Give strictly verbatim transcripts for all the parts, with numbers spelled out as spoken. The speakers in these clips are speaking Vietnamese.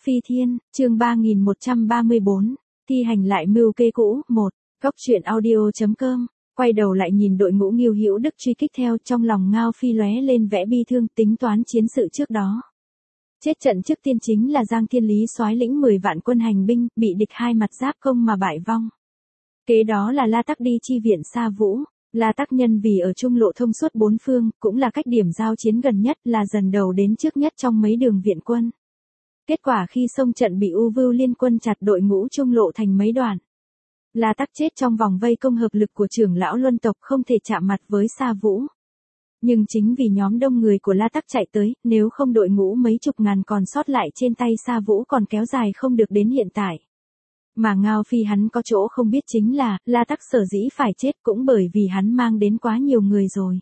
Phi Thiên, chương ba nghìn một trăm ba mươi bốn, thi hành lại mưu kê cũ, một, góc truyện audio.com, quay đầu lại nhìn đội ngũ Ngưu Hữu Đức truy kích theo, trong lòng Ngao Phi lóe lên vẻ bi thương, tính toán chiến sự trước đó. Chết trận trước tiên chính là Giang Thiên Lý soái lĩnh mười vạn quân hành binh, bị địch hai mặt giáp công mà bại vong. Kế đó là La Tắc đi chi viện Sa Vũ. La Tắc nhân vì ở trung lộ thông suốt bốn phương, cũng là cách điểm giao chiến gần nhất, là dần đầu đến trước nhất trong mấy đường viện quân. Kết quả khi xông trận bị U Vưu liên quân chặt đội ngũ trung lộ thành mấy đoạn. La Tắc chết trong vòng vây công hợp lực của trưởng lão Luân tộc, không thể chạm mặt với Sa Vũ. Nhưng chính vì nhóm đông người của La Tắc chạy tới, nếu không đội ngũ mấy chục ngàn còn sót lại trên tay Sa Vũ còn kéo dài không được đến hiện tại. Mà Ngao Phi hắn có chỗ không biết chính là, La Tắc sở dĩ phải chết cũng bởi vì hắn mang đến quá nhiều người rồi.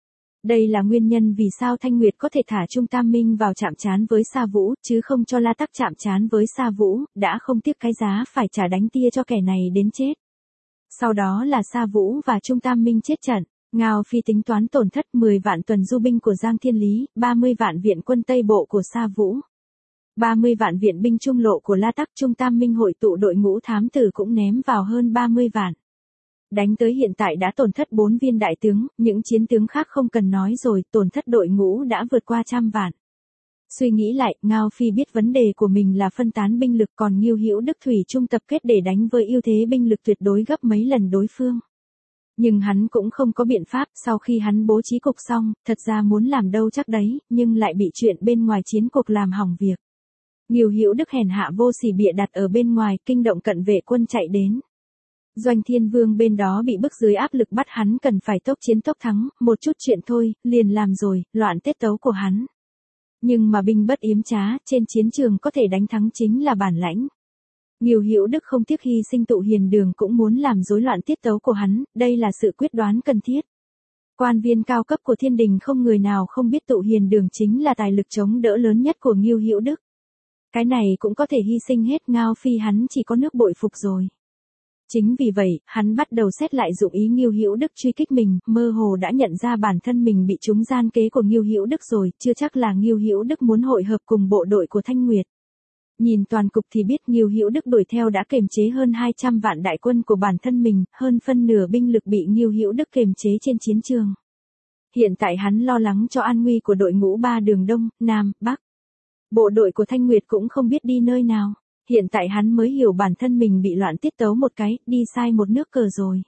Đây là nguyên nhân vì sao Thanh Nguyệt có thể thả Trung Tam Minh vào chạm trán với Sa Vũ, chứ không cho La Tắc chạm trán với Sa Vũ, đã không tiếc cái giá phải trả đánh tia cho kẻ này đến chết. Sau đó là Sa Vũ và Trung Tam Minh chết trận, Ngao Phi tính toán tổn thất mười vạn tuần du binh của Giang Thiên Lý, ba mươi vạn viện quân Tây Bộ của Sa Vũ. ba mươi vạn viện binh trung lộ của La Tắc, Trung Tam Minh hội tụ đội ngũ thám tử cũng ném vào hơn ba mươi vạn. Đánh tới hiện tại đã tổn thất bốn viên đại tướng, những chiến tướng khác không cần nói rồi, tổn thất đội ngũ đã vượt qua trăm vạn. Suy nghĩ lại, Ngao Phi biết vấn đề của mình là phân tán binh lực, còn Ngưu Hữu Đức thủy chung tập kết để đánh với ưu thế binh lực tuyệt đối gấp mấy lần đối phương. Nhưng hắn cũng không có biện pháp, sau khi hắn bố trí cục xong, thật ra muốn làm đâu chắc đấy, nhưng lại bị chuyện bên ngoài chiến cục làm hỏng việc. Ngưu Hữu Đức hèn hạ vô sỉ bịa đặt ở bên ngoài, kinh động cận vệ quân chạy đến. Doanh Thiên Vương bên đó bị bức dưới áp lực bắt hắn cần phải tốc chiến tốc thắng, một chút chuyện thôi, liền làm rồi, loạn tiết tấu của hắn. Nhưng mà binh bất yếm trá, trên chiến trường có thể đánh thắng chính là bản lãnh. Ngưu Hữu Đức không tiếc hy sinh tụ hiền đường cũng muốn làm rối loạn tiết tấu của hắn, đây là sự quyết đoán cần thiết. Quan viên cao cấp của thiên đình không người nào không biết tụ hiền đường chính là tài lực chống đỡ lớn nhất của Ngưu Hữu Đức. Cái này cũng có thể hy sinh hết, Ngao Phi hắn chỉ có nước bội phục rồi. Chính vì vậy, hắn bắt đầu xét lại dụng ý Ngưu Hữu Đức truy kích mình, mơ hồ đã nhận ra bản thân mình bị trúng gian kế của Ngưu Hữu Đức rồi, chưa chắc là Ngưu Hữu Đức muốn hội hợp cùng bộ đội của Thanh Nguyệt. Nhìn toàn cục thì biết Ngưu Hữu Đức đuổi theo đã kềm chế hơn hai trăm vạn đại quân của bản thân mình, hơn phân nửa binh lực bị Ngưu Hữu Đức kềm chế trên chiến trường. Hiện tại hắn lo lắng cho an nguy của đội ngũ ba đường Đông, Nam, Bắc. Bộ đội của Thanh Nguyệt cũng không biết đi nơi nào. Hiện tại hắn mới hiểu bản thân mình bị loạn tiết tấu một cái, đi sai một nước cờ rồi.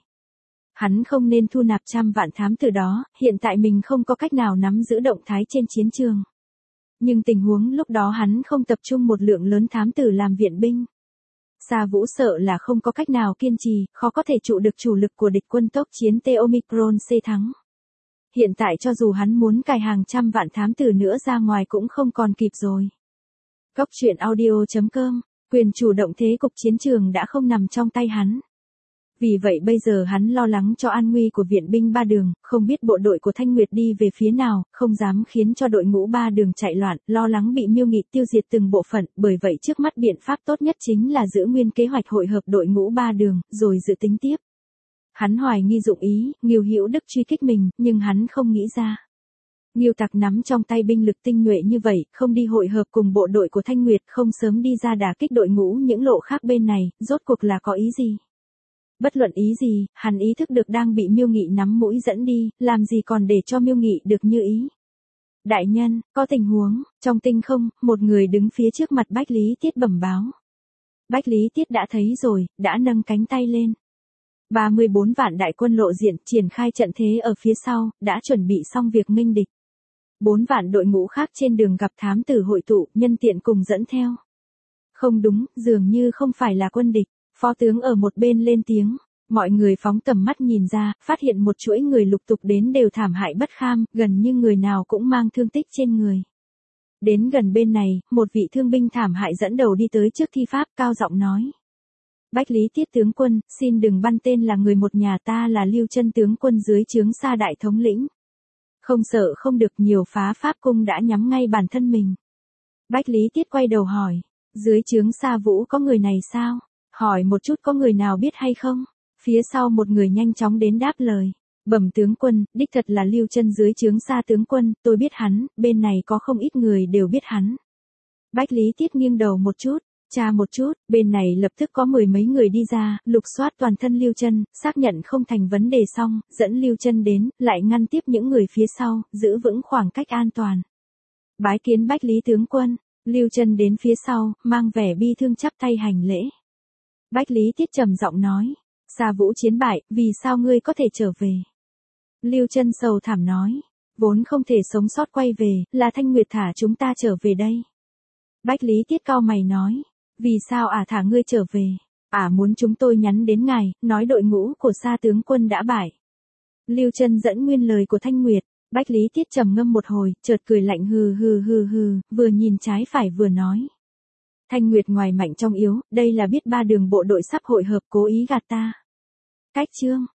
Hắn không nên thu nạp trăm vạn thám tử đó, hiện tại mình không có cách nào nắm giữ động thái trên chiến trường. Nhưng tình huống lúc đó hắn không tập trung một lượng lớn thám tử làm viện binh. Sa Vũ sợ là không có cách nào kiên trì, khó có thể trụ được chủ lực của địch quân tốc chiến T Omicron C thắng. Hiện tại cho dù hắn muốn cài hàng trăm vạn thám tử nữa ra ngoài cũng không còn kịp rồi. Góc truyện audio.com, quyền chủ động thế cục chiến trường đã không nằm trong tay hắn. Vì vậy bây giờ hắn lo lắng cho an nguy của viện binh ba đường, không biết bộ đội của Thanh Nguyệt đi về phía nào, không dám khiến cho đội ngũ ba đường chạy loạn, lo lắng bị Miêu Nghị tiêu diệt từng bộ phận, bởi vậy trước mắt biện pháp tốt nhất chính là giữ nguyên kế hoạch hội hợp đội ngũ ba đường, rồi dự tính tiếp. Hắn hoài nghi dụng ý, Ngưu Hữu Đức truy kích mình, nhưng hắn không nghĩ ra. Ngưu Tặc nắm trong tay binh lực tinh nhuệ như vậy, không đi hội hợp cùng bộ đội của Thanh Nguyệt, không sớm đi ra đả kích đội ngũ những lộ khác bên này, rốt cuộc là có ý gì? Bất luận ý gì, hắn ý thức được đang bị Miêu Nghị nắm mũi dẫn đi, làm gì còn để cho Miêu Nghị được như ý. Đại nhân, có tình huống, trong tinh không, một người đứng phía trước mặt Bách Lý Tiết bẩm báo. Bách Lý Tiết đã thấy rồi, đã nâng cánh tay lên. ba mươi bốn vạn đại quân lộ diện, triển khai trận thế ở phía sau, đã chuẩn bị xong việc nghênh địch. bốn vạn đội ngũ khác trên đường gặp thám tử hội tụ, nhân tiện cùng dẫn theo. Không đúng, dường như không phải là quân địch. Phó tướng ở một bên lên tiếng, mọi người phóng tầm mắt nhìn ra, phát hiện một chuỗi người lục tục đến đều thảm hại bất kham, gần như người nào cũng mang thương tích trên người. Đến gần bên này, một vị thương binh thảm hại dẫn đầu đi tới trước thi pháp, cao giọng nói. Bách Lý Tiết tướng quân, xin đừng băn tên là người một nhà, ta là Lưu Chân tướng quân dưới trướng Sa đại thống lĩnh. Không sợ không được, nhiều phá pháp cung đã nhắm ngay bản thân mình. Bách Lý Tiết quay đầu hỏi, dưới trướng Sa Vũ có người này sao? Hỏi một chút có người nào biết hay không? Phía sau một người nhanh chóng đến đáp lời. Bẩm tướng quân, đích thật là Lưu Chân dưới trướng Sa tướng quân, tôi biết hắn, bên này có không ít người đều biết hắn. Bách Lý Tiết nghiêng đầu một chút, tra một chút, bên này lập tức có mười mấy người đi ra, lục soát toàn thân Lưu Chân, xác nhận không thành vấn đề xong, dẫn Lưu Chân đến, lại ngăn tiếp những người phía sau, giữ vững khoảng cách an toàn. Bái kiến Bách Lý tướng quân, Lưu Chân đến phía sau, mang vẻ bi thương chắp tay hành lễ. Bách Lý Tiết trầm giọng nói, Sa Vũ chiến bại, vì sao ngươi có thể trở về? Lưu Chân sầu thảm nói, vốn không thể sống sót quay về, là Thanh Nguyệt thả chúng ta trở về đây. Bách Lý Tiết cau mày nói, vì sao ả à thả ngươi trở về? Ả à muốn chúng tôi nhắn đến ngài, nói đội ngũ của Sa tướng quân đã bại. Lưu Chân dẫn nguyên lời của Thanh Nguyệt, Bách Lý Tiết trầm ngâm một hồi, chợt cười lạnh hừ hừ hừ hừ, vừa nhìn trái phải vừa nói. Thanh Nguyệt ngoài mạnh trong yếu, đây là biết ba đường bộ đội sắp hội hợp cố ý gạt ta. Cách chương